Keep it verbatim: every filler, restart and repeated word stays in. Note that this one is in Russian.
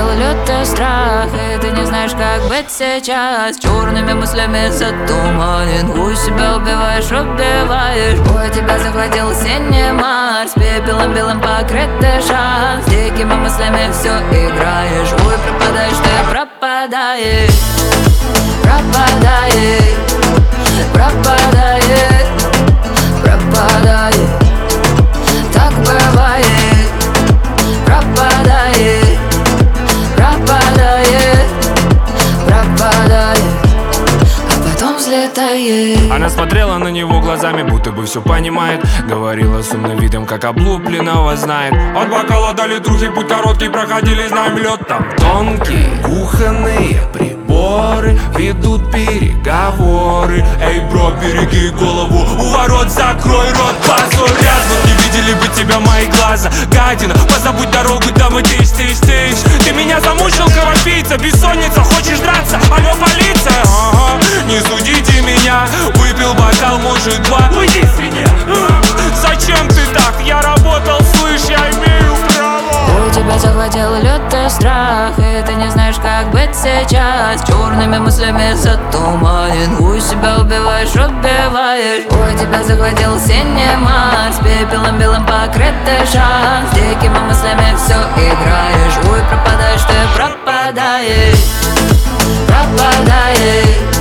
лютый страх, и ты не знаешь, как быть сейчас. Черными мыслями затуманен, у себя убиваешь, убиваешь. Ой, тебя захватил синий Марс, пепелом белым покрытый шаг. С дикими мыслями все играешь, ой, пропадаешь, ты пропадаешь. Пропадаешь, пропадаешь, пропадаешь. Так бывает, пропадаешь, пропадаешь, пропадаешь, а потом взлетаешь. Она смотрела на него глазами, будто бы все понимает. Говорила с умным видом, как облупленного знает. От бокала до литрухи путь короткий, проходили, знаем, лед там тонкий. Кухонные приборы ведут переговоры. Эй, бро, береги голову, у ворот закрой рот, позор. Рядом не видели бы тебя мои глаза, гадина, позабудь дорогу, дамы, тыщ, тыщ, тыщ. Ты меня замучил, кровопийца, бессонница, хочешь драться? Алло, полиция, ага, не судите меня. Выпил бокал, может, два. Уйди, свинья. Зачем ты так? Я работал, слышь, я имею право. У тебя захватил лютый страх, и ты не знаешь, как быть сейчас. Черными мыслями затуманен, у себя убиваешь, убиваешь. Ой, тебя захватил синий Марс, пепелом белым покрытый шаг. С дикими мыслями все играешь, ой, пропадаешь, ты пропадаешь. Пропадаешь,